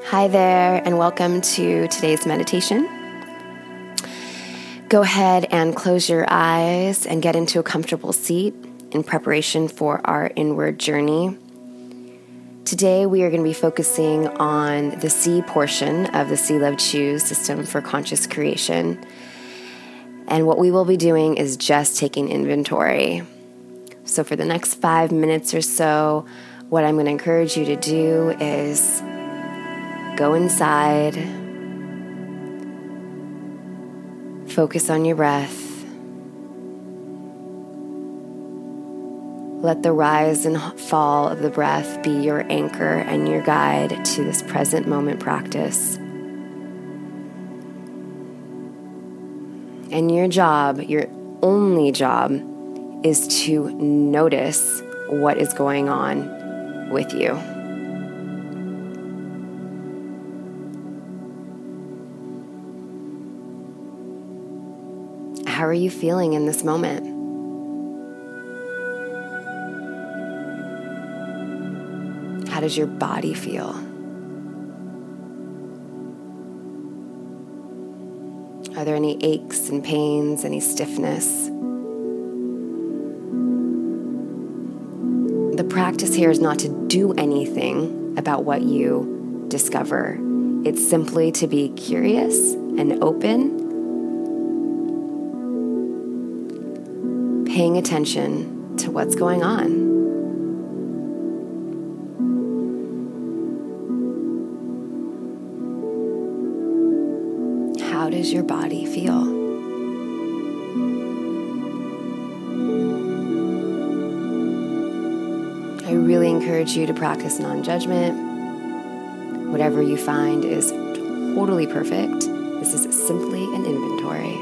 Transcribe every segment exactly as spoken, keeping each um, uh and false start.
Hi there, and welcome to today's meditation. Go ahead and close your eyes and get into a comfortable seat in preparation for our inward journey. Today, we are going to be focusing on the C portion of the See, Love, Choose system for conscious creation. And what we will be doing is just taking inventory. So for the next five minutes or so, what I'm going to encourage you to do is go inside, focus on your breath, let the rise and fall of the breath be your anchor and your guide to this present moment practice. And your job, your only job, is to notice what is going on with you. How are you feeling in this moment? How does your body feel? Are there any aches and pains, any stiffness? The practice here is not to do anything about what you discover. It's simply to be curious and open, paying attention to what's going on. How does your body feel? I really encourage you to practice non-judgment. Whatever you find is totally perfect. This is simply an inventory.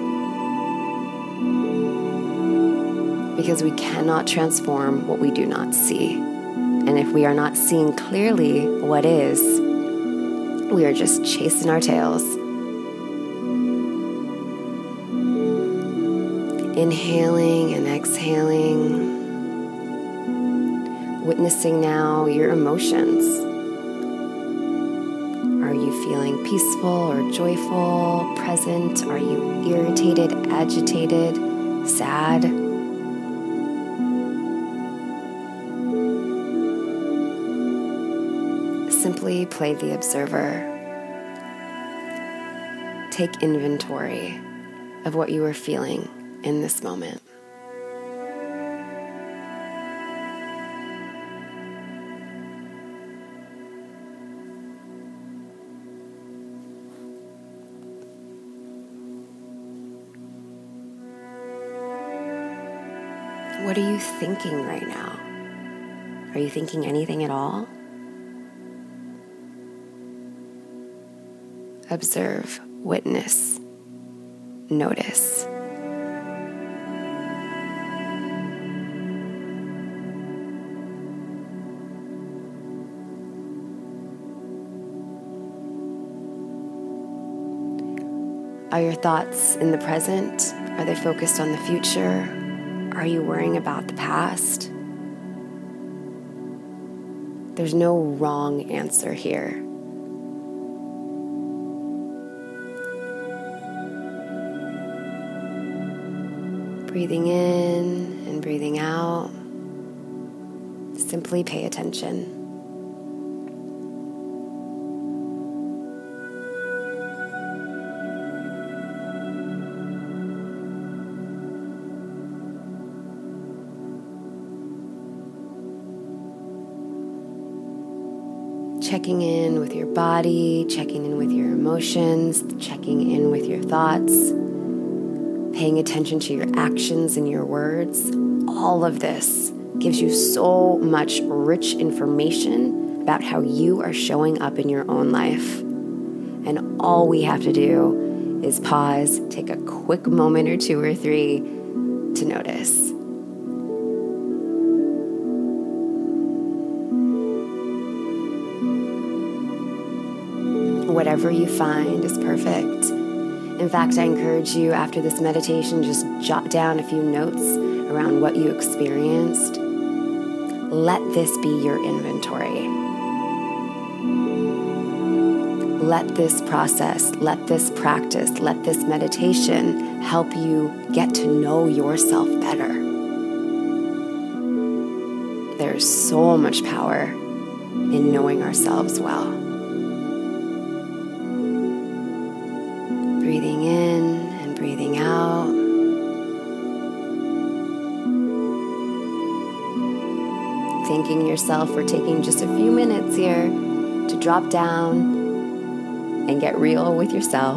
Because we cannot transform what we do not see. And if we are not seeing clearly what is, we are just chasing our tails. Inhaling and exhaling. Witnessing now your emotions. Are you feeling peaceful or joyful, present? Are you irritated, agitated, sad? Simply play the observer. Take inventory of what you are feeling in this moment. What are you thinking right now? Are you thinking anything at all? Observe, witness, notice. Are your thoughts in the present? Are they focused on the future? Are you worrying about the past? There's no wrong answer here. Breathing in and breathing out. Simply pay attention. Checking in with your body, checking in with your emotions, checking in with your thoughts, paying attention to your actions and your words. All of this gives you so much rich information about how you are showing up in your own life. And all we have to do is pause, take a quick moment or two or three to notice. Whatever you find is perfect. In fact, I encourage you after this meditation, just jot down a few notes around what you experienced. Let this be your inventory. let this process, let this practice, let this meditation help you get to know yourself better. There's so much power in knowing ourselves well. Breathing in and breathing out. Thanking yourself for taking just a few minutes here to drop down and get real with yourself.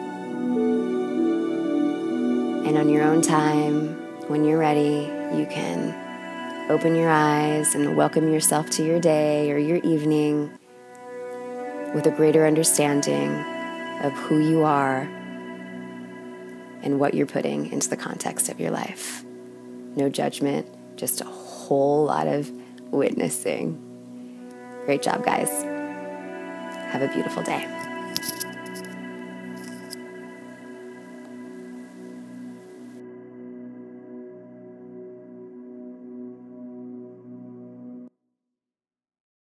And on your own time, when you're ready, you can open your eyes and welcome yourself to your day or your evening with a greater understanding of who you are and what you're putting into the context of your life. No judgment, just a whole lot of witnessing. Great job, guys. Have a beautiful day.